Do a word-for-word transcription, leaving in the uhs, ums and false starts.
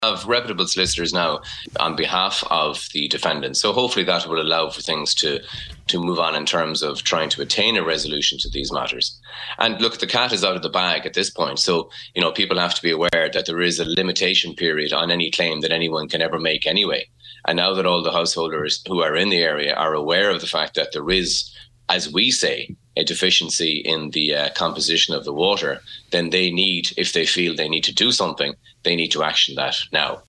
have reputable solicitors now on behalf of the defendant. So hopefully that will allow for things to to move on in terms of trying to attain a resolution to these matters. And look, the cat is out of the bag at this point. So, you know, people have to be aware that there is a limitation period on any claim that anyone can ever make anyway. And now that all the householders who are in the area are aware of the fact that there is, as we say, a deficiency in the uh, composition of the water, then they need, if they feel they need to do something, they need to action that now.